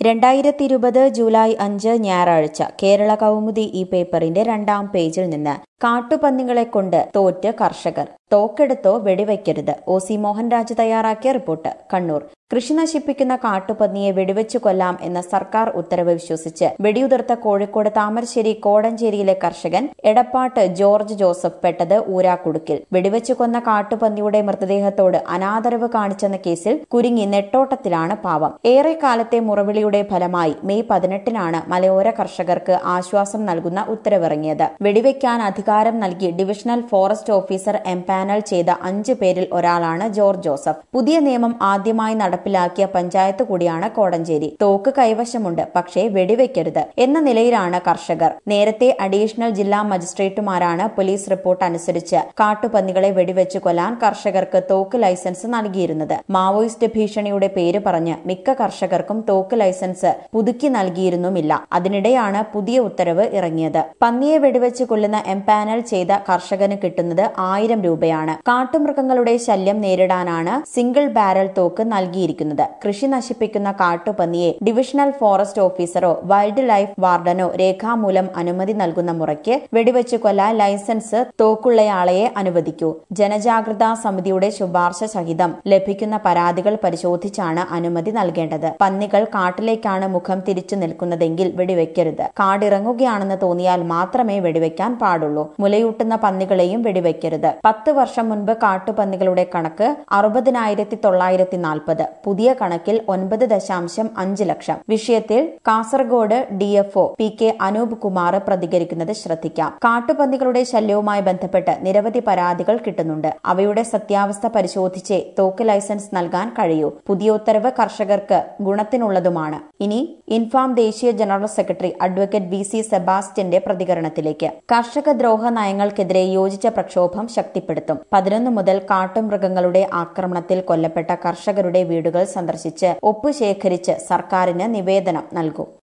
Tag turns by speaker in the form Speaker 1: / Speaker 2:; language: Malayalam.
Speaker 1: 2020 ജൂലൈ 5 ഞായറാഴ്ച കേരള കൗമുദി ഈ പേപ്പറിന്റെ 2-ാം പേജിൽ നിന്ന് കാട്ടുപന്നികളെ കൊണ്ട് തോറ്റ് കർഷകർ. തോക്കെടുത്തോ വെടിവെക്കരുത്. OC മോഹൻരാജ് തയ്യാറാക്കിയ റിപ്പോർട്ട്. കണ്ണൂർ. കൃഷി നശിപ്പിക്കുന്ന കാട്ടുപന്നിയെ വെടിവെച്ചു കൊല്ലാം എന്ന സർക്കാർ ഉത്തരവ് വിശ്വസിച്ച് വെടിയുതിർത്ത കോഴിക്കോട് താമരശ്ശേരി കോടഞ്ചേരിയിലെ കർഷകൻ എടപ്പാട്ട് ജോർജ് ജോസഫ് പെട്ടത് ഊരാക്കുടുക്കിൽ. വെടിവെച്ചു കൊന്ന കാട്ടുപന്നിയുടെ മൃതദേഹത്തോട് അനാദരവ് കാണിച്ചെന്ന കേസിൽ കുരുങ്ങി നെട്ടോട്ടത്തിലാണ് പാവം. ഏറെക്കാലത്തെ മുറവിളിയുടെ ഫലമായി മെയ് 18-നാണ് മലയോര കർഷകർക്ക് ആശ്വാസം നൽകുന്ന ഉത്തരവിറങ്ങിയത്. വെടിവെക്കാൻ അധികാരം നൽകി ഡിവിഷണൽ ഫോറസ്റ്റ് ഓഫീസർ എംപാനൽ ചെയ്ത 5 പേരിൽ ഒരാളാണ് ജോർജ് ജോസഫ്. പുതിയ നിയമം ആദ്യമായി നടപ്പിലാക്കിയ പഞ്ചായത്ത് കൂടിയാണ് കോടഞ്ചേരി. തോക്ക് കൈവശമുണ്ട്, പക്ഷേ വെടിവെക്കരുത് എന്ന നിലയിലാണ് കർഷകർ. നേരത്തെ അഡീഷണൽ ജില്ലാ മജിസ്ട്രേറ്റുമാരാണ് പോലീസ് റിപ്പോർട്ട് അനുസരിച്ച് കാട്ടുപന്നികളെ വെടിവെച്ചു കൊല്ലാൻ കർഷകർക്ക് തോക്ക് ലൈസൻസ് നൽകിയിരുന്നത്. മാവോയിസ്റ്റ് ഭീഷണിയുടെ പേര് പറഞ്ഞ് മിക്ക കർഷകർക്കും തോക്ക് ലൈസൻസ് പുതുക്കി നൽകിയിരുന്നുമില്ല. അതിനിടെയാണ് പുതിയ ഉത്തരവ് ഇറങ്ങിയത്. പന്നിയെ വെടിവെച്ച് കൊല്ലുന്ന എംപാനൽ ചെയ്ത കർഷകന് കിട്ടുന്നത് 1000 രൂപയാണ്. കാട്ടുമൃഗങ്ങളുടെ ശല്യം നേരിടാനാണ് സിംഗിൾ ബാരൽ തോക്ക് നൽകിയിരിക്കുന്നത്. കൃഷി നശിപ്പിക്കുന്ന കാട്ടുപന്നിയെ ഡിവിഷണൽ ഫോറസ്റ്റ് ഓഫീസറോ വൈൽഡ് ലൈഫ് വാർഡനോ രേഖാമൂലം അനുമതി നൽകുന്ന മുറയ്ക്ക് വെടിവെച്ചു കൊല്ലാൻ ലൈസൻസ് തോക്കുള്ളയാളെയെ അനുവദിക്കൂ. ജനജാഗ്രതാ സമിതിയുടെ ശുപാർശ സഹിതം ലഭിക്കുന്ന പരാതികൾ പരിശോധിച്ചാണ് അനുമതി നൽകേണ്ടത്. പന്നികൾ കാട്ടിലേക്കാണ് മുഖം തിരിച്ചു നിൽക്കുന്നതെങ്കിൽ വെടിവെക്കരുത്. കാടിറങ്ങുകയാണെന്ന് തോന്നിയാൽ മാത്രമേ വെടിവെക്കാൻ പാടുള്ളൂ. മുലയൂട്ടുന്ന പന്നികളെയും വെടിവെക്കരുത്. 10 വർഷം മുൻപ് കാട്ടുപന്നികളുടെ കണക്ക് 60,940. പുതിയ കണക്കിൽ 9.5 ലക്ഷം. വിഷയത്തിൽ കാസർഗോഡ് DFO PK അനൂപ് കുമാർ പ്രതികരിക്കുന്നത് ശ്രദ്ധിക്കാം. കാട്ടുപന്നികളുടെ ശല്യവുമായി ബന്ധപ്പെട്ട് നിരവധി പരാതികൾ കിട്ടുന്നുണ്ട്. അവയുടെ സത്യാവസ്ഥ പരിശോധിച്ചേ തോക്ക് ലൈസൻസ് നൽകാൻ കഴിയൂ. പുതിയ ഉത്തരവ് കർഷകർക്ക് ഗുണത്തിനുള്ളതുമാണ്. ഇനി ഇൻഫാം ദേശീയ ജനറൽ സെക്രട്ടറി അഡ്വക്കേറ്റ് VC സെബാസ്റ്റ്യന്റെ പ്രതികരണത്തിലേക്ക്. കർഷക ദ്രോഹ നയങ്ങൾക്കെതിരെ യോജിച്ച പ്രക്ഷോഭം ശക്തിപ്പെടുത്തും. 11 മുതൽ കാട്ടുമൃഗങ്ങളുടെ ആക്രമണത്തിൽ കൊല്ലപ്പെട്ട കർഷകരുടെ വീടുകൾ സന്ദർശിച്ച് ഒപ്പ് ശേഖരിച്ച് സർക്കാരിന് നിവേദനം നൽകും.